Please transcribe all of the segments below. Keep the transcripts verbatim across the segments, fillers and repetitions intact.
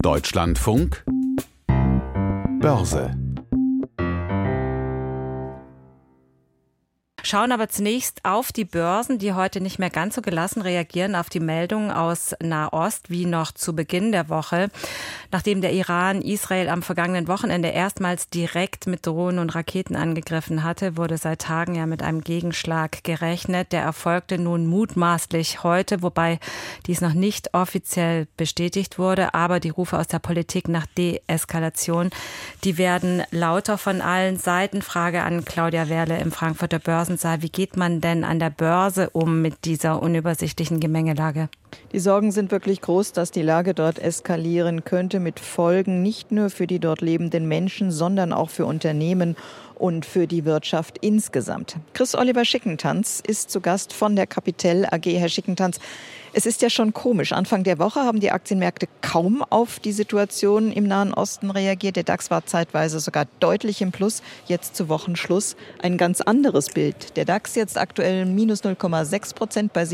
Deutschlandfunk Börse. Schauen aber zunächst auf die Börsen, die heute nicht mehr ganz so gelassen reagieren auf die Meldungen aus Nahost wie noch zu Beginn der Woche. Nachdem der Iran Israel am vergangenen Wochenende erstmals direkt mit Drohnen und Raketen angegriffen hatte, wurde seit Tagen ja mit einem Gegenschlag gerechnet. Der erfolgte nun mutmaßlich heute, wobei dies noch nicht offiziell bestätigt wurde. Aber die Rufe aus der Politik nach Deeskalation, die werden lauter von allen Seiten. Frage an Claudia Werle im Frankfurter Börsen. Wie geht man denn an der Börse um mit dieser unübersichtlichen Gemengelage? Die Sorgen sind wirklich groß, dass die Lage dort eskalieren könnte mit Folgen nicht nur für die dort lebenden Menschen, sondern auch für Unternehmen und für die Wirtschaft insgesamt. Chris-Oliver Schickentanz ist zu Gast von der Capital A G. Herr Schickentanz, es ist ja schon komisch. Anfang der Woche haben die Aktienmärkte kaum auf die Situation im Nahen Osten reagiert. Der DAX war zeitweise sogar deutlich im Plus. Jetzt zu Wochenschluss ein ganz anderes Bild. Der DAX jetzt aktuell minus null Komma sechs Prozent bei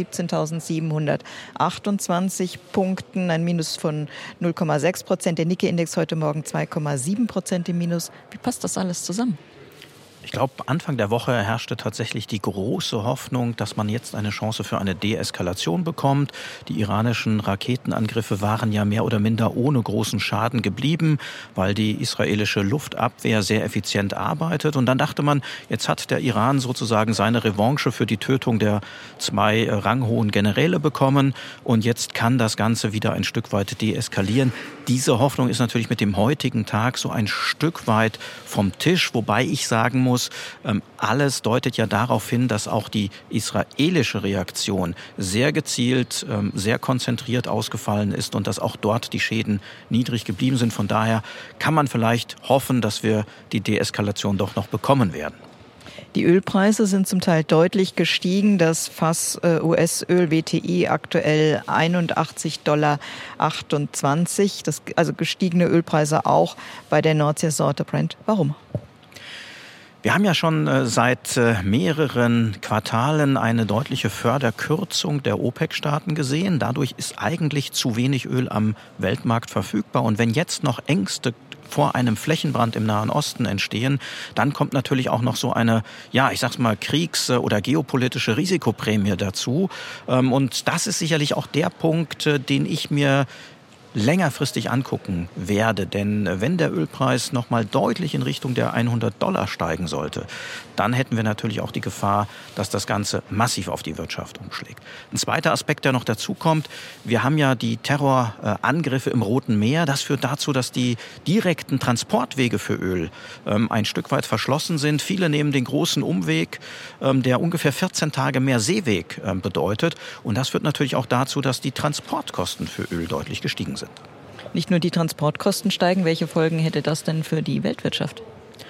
siebzehntausendsiebenhundertachtundzwanzig Punkten, ein Minus von null Komma sechs Prozent. Der Nikkei-Index heute Morgen zwei Komma sieben Prozent im Minus. Wie passt das alles zusammen? Ich glaube, Anfang der Woche herrschte tatsächlich die große Hoffnung, dass man jetzt eine Chance für eine Deeskalation bekommt. Die iranischen Raketenangriffe waren ja mehr oder minder ohne großen Schaden geblieben, weil die israelische Luftabwehr sehr effizient arbeitet. Und dann dachte man, jetzt hat der Iran sozusagen seine Revanche für die Tötung der zwei ranghohen Generäle bekommen. Und jetzt kann das Ganze wieder ein Stück weit deeskalieren. Diese Hoffnung ist natürlich mit dem heutigen Tag so ein Stück weit vom Tisch, wobei ich sagen muss, alles deutet ja darauf hin, dass auch die israelische Reaktion sehr gezielt, sehr konzentriert ausgefallen ist und dass auch dort die Schäden niedrig geblieben sind. Von daher kann man vielleicht hoffen, dass wir die Deeskalation doch noch bekommen werden. Die Ölpreise sind zum Teil deutlich gestiegen. Das Fass U S-Öl W T I aktuell einundachtzig Komma achtundzwanzig Dollar. Das, also gestiegene Ölpreise auch bei der Nordseesorte Brent. Warum? Wir haben ja schon seit mehreren Quartalen eine deutliche Förderkürzung der OPEC-Staaten gesehen. Dadurch ist eigentlich zu wenig Öl am Weltmarkt verfügbar. Und wenn jetzt noch Ängste vor einem Flächenbrand im Nahen Osten entstehen, dann kommt natürlich auch noch so eine, ja, ich sag's mal, kriegs- oder geopolitische Risikoprämie dazu. Und das ist sicherlich auch der Punkt, den ich mir längerfristig angucken werde. Denn wenn der Ölpreis noch mal deutlich in Richtung der hundert Dollar steigen sollte, dann hätten wir natürlich auch die Gefahr, dass das Ganze massiv auf die Wirtschaft umschlägt. Ein zweiter Aspekt, der noch dazu kommt, wir haben ja die Terrorangriffe im Roten Meer. Das führt dazu, dass die direkten Transportwege für Öl ähm, ein Stück weit verschlossen sind. Viele nehmen den großen Umweg, ähm, der ungefähr vierzehn Tage mehr Seeweg ähm, bedeutet. Und das führt natürlich auch dazu, dass die Transportkosten für Öl deutlich gestiegen sind. Nicht nur die Transportkosten steigen, welche Folgen hätte das denn für die Weltwirtschaft?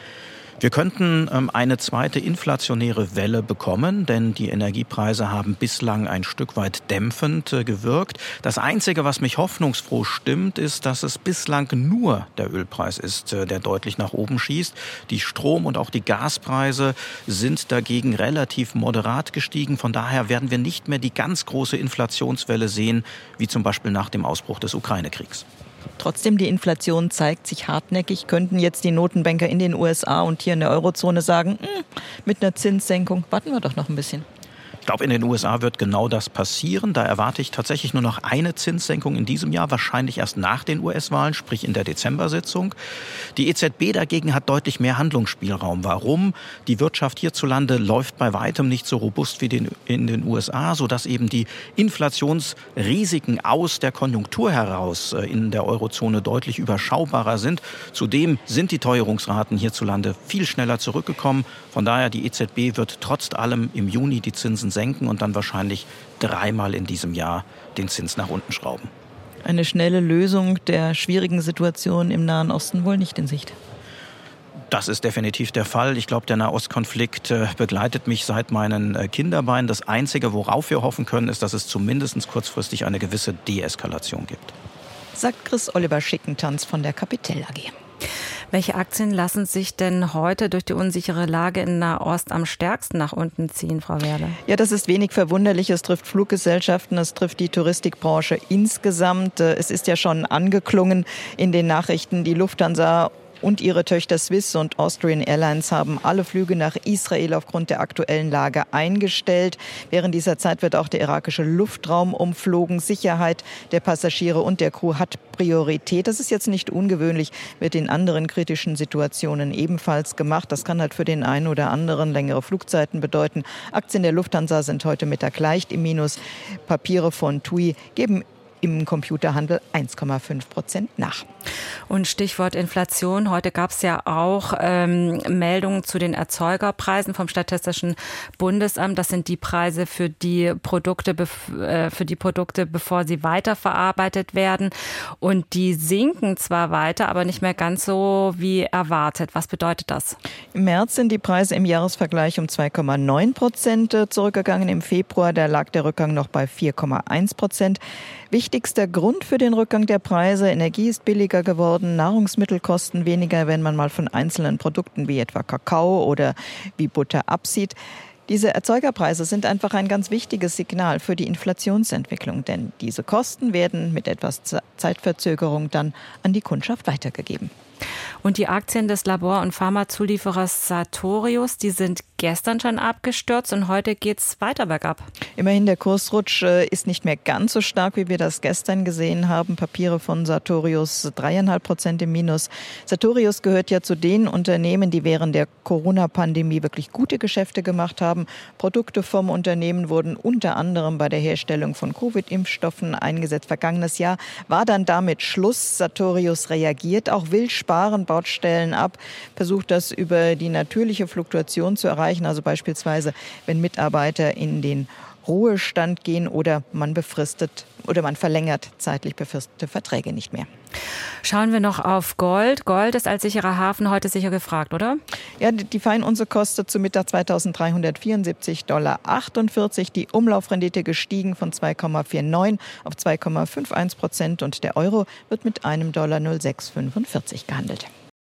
Wir könnten ähm, eine zweite inflationäre Welle bekommen, denn die Energiepreise haben bislang ein Stück weit dämpfend äh, gewirkt. Das Einzige, was mich hoffnungsfroh stimmt, ist, dass es bislang nur der Ölpreis ist, äh, der deutlich nach oben schießt. Die Strom- und auch die Gaspreise sind dagegen relativ moderat gestiegen. Von daher werden wir nicht mehr die ganz große Inflationswelle sehen, wie zum Beispiel nach dem Ausbruch des Ukraine-Kriegs. Trotzdem, die Inflation zeigt sich hartnäckig. Könnten jetzt die Notenbanker in den U S A und hier in der Eurozone sagen, mit einer Zinssenkung warten wir doch noch ein bisschen? Ich glaube, in den U S A wird genau das passieren. Da erwarte ich tatsächlich nur noch eine Zinssenkung in diesem Jahr, wahrscheinlich erst nach den U S-Wahlen, sprich in der Dezember-Sitzung. Die E Z B dagegen hat deutlich mehr Handlungsspielraum. Warum? Die Wirtschaft hierzulande läuft bei weitem nicht so robust wie in den U S A, sodass eben die Inflationsrisiken aus der Konjunktur heraus in der Eurozone deutlich überschaubarer sind. Zudem sind die Teuerungsraten hierzulande viel schneller zurückgekommen. Von daher, die E Z B wird trotz allem im Juni die Zinsen senken und dann wahrscheinlich dreimal in diesem Jahr den Zins nach unten schrauben. Eine schnelle Lösung der schwierigen Situation im Nahen Osten wohl nicht in Sicht. Das ist definitiv der Fall. Ich glaube, der Nahostkonflikt begleitet mich seit meinen Kinderbeinen. Das Einzige, worauf wir hoffen können, ist, dass es zumindest kurzfristig eine gewisse Deeskalation gibt. Sagt Chris-Oliver Schickentanz von der Capital A G. Welche Aktien lassen sich denn heute durch die unsichere Lage in Nahost am stärksten nach unten ziehen, Frau Werle? Ja, das ist wenig verwunderlich. Es trifft Fluggesellschaften, es trifft die Touristikbranche insgesamt. Es ist ja schon angeklungen in den Nachrichten, die Lufthansa und ihre Töchter Swiss und Austrian Airlines haben alle Flüge nach Israel aufgrund der aktuellen Lage eingestellt. Während dieser Zeit wird auch der irakische Luftraum umflogen. Sicherheit der Passagiere und der Crew hat Priorität. Das ist jetzt nicht ungewöhnlich, wird in anderen kritischen Situationen ebenfalls gemacht. Das kann halt für den einen oder anderen längere Flugzeiten bedeuten. Aktien der Lufthansa sind heute Mittag leicht im Minus. Papiere von T U I geben im Computerhandel eins Komma fünf Prozent nach. Und Stichwort Inflation. Heute gab es ja auch ähm, Meldungen zu den Erzeugerpreisen vom Statistischen Bundesamt. Das sind die Preise für die Produkte, äh, für die Produkte, bevor sie weiterverarbeitet werden. Und die sinken zwar weiter, aber nicht mehr ganz so wie erwartet. Was bedeutet das? Im März sind die Preise im Jahresvergleich um zwei Komma neun Prozent zurückgegangen. Im Februar, da lag der Rückgang noch bei vier Komma eins Prozent. Wichtigster Grund für den Rückgang der Preise: Energie ist billiger geworden, Nahrungsmittel kosten weniger, wenn man mal von einzelnen Produkten wie etwa Kakao oder wie Butter absieht. Diese Erzeugerpreise sind einfach ein ganz wichtiges Signal für die Inflationsentwicklung, denn diese Kosten werden mit etwas Zeitverzögerung dann an die Kundschaft weitergegeben. Und die Aktien des Labor- und Pharmazulieferers Sartorius, die sind gestern schon abgestürzt und heute geht's weiter bergab. Immerhin, der Kursrutsch ist nicht mehr ganz so stark, wie wir das gestern gesehen haben. Papiere von Sartorius dreieinhalb Prozent im Minus. Sartorius gehört ja zu den Unternehmen, die während der Corona-Pandemie wirklich gute Geschäfte gemacht haben. Produkte vom Unternehmen wurden unter anderem bei der Herstellung von Covid-Impfstoffen eingesetzt. Vergangenes Jahr war dann damit Schluss. Sartorius reagiert, auch will sparen, baut Stellen ab, versucht das über die natürliche Fluktuation zu erreichen. Also beispielsweise, wenn Mitarbeiter in den Ruhestand gehen oder man befristet oder man verlängert zeitlich befristete Verträge nicht mehr. Schauen wir noch auf Gold. Gold ist als sicherer Hafen heute sicher gefragt, oder? Ja, die Feinunze kostet zu Mittag zweitausenddreihundertvierundsiebzig Komma achtundvierzig Dollar. Die Umlaufrendite gestiegen von zwei Komma neunundvierzig auf zwei Komma einundfünfzig Prozent und der Euro wird mit einem Dollar null Komma sechs fünfundvierzig gehandelt.